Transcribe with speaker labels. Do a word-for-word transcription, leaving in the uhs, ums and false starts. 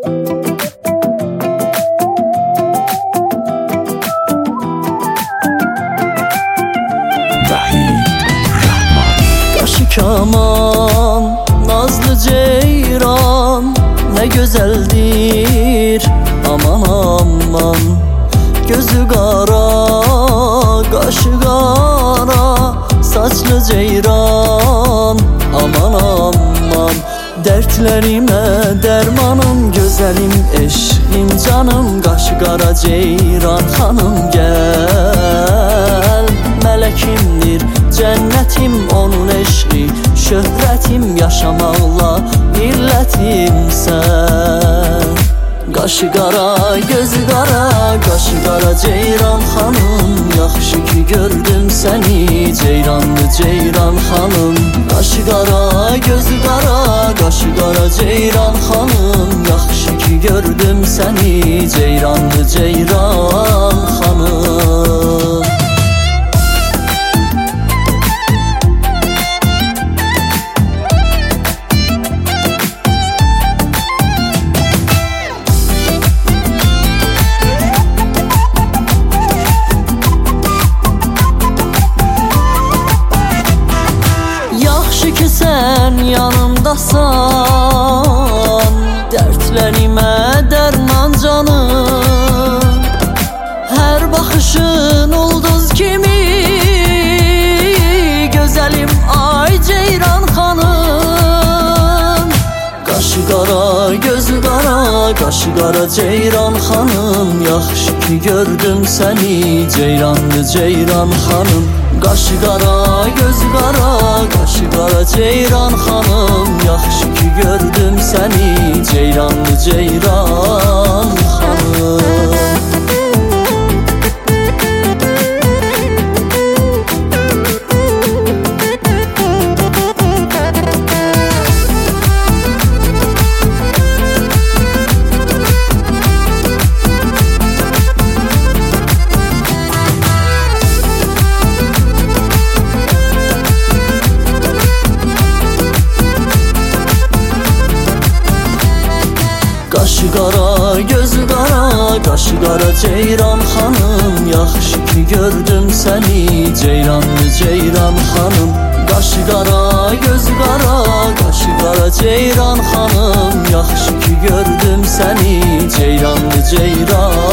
Speaker 1: Qaşı kaman, nazlı ceyran, ne güzeldir aman aman. Gözü qara, qaşı qara, saçlı ceyran aman aman. Dertlerime dermanım, güzelim eşkim canım. Qaşı qara ceyran xanım gel. Mələkimdir cənnətim, onun eşqi şöhrətim, yaşamaqla millətimsən. Qaşı qara, gözü qara, qaşı qara ceyran xanım. Yaxşı ki gördüm səni, ceyranlı ceyran xanım. Qaşı qara, gözü qara, qaşı qara ceyran xanım. Yaxşı ki gördüm səni, ceyranlı ceyran xanım. Ki sen yanımdasan, dertlerime derman canım. Her bakışın ulduz kimi, güzelim ay ceyran xanım. Qaşı qara, gözü qara, qaşı qara ceyran xanım. Yaxşı ki gördüm səni, ceyranlı ceyran xanım. Qaşı qara, gözü qara, qaşı qara ceyran xanım. Yaxşı ki gördüm səni, ceyranlı ceyran xanım. Qaşı qara, gözü qara, qaşı qara ceyran xanım. Yaxşı ki gördüm səni, ceyranlı ceyran xanım. Qaşı qara, gözü qara, qaşı qara ceyran xanım. Yaxşı ki gördüm səni, ceyranlı ceyran